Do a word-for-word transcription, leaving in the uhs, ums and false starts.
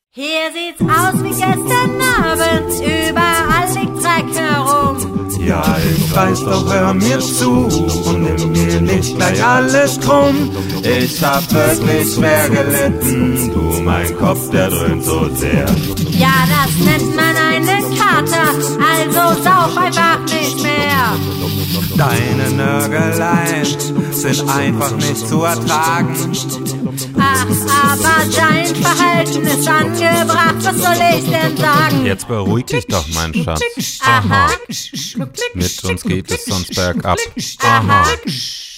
Hier sieht's aus wie gestern Abend, überall liegt Dreck herum. Ja, ich weiß, doch hör mir zu und nimm mir nicht gleich alles krumm. Ich hab wirklich schwer gelitten, du, mein Kopf, der dröhnt so sehr. Ja, das nennt man einen Kater, also sauf einfach nicht mehr. Deine Nörgeleien sind einfach nicht zu ertragen. Ach, aber dein Verhalten ist angebracht, was soll ich denn sagen? Jetzt beruhig dich doch, mein Schatz. Aha. Mit uns geht es sonst bergab. Aha.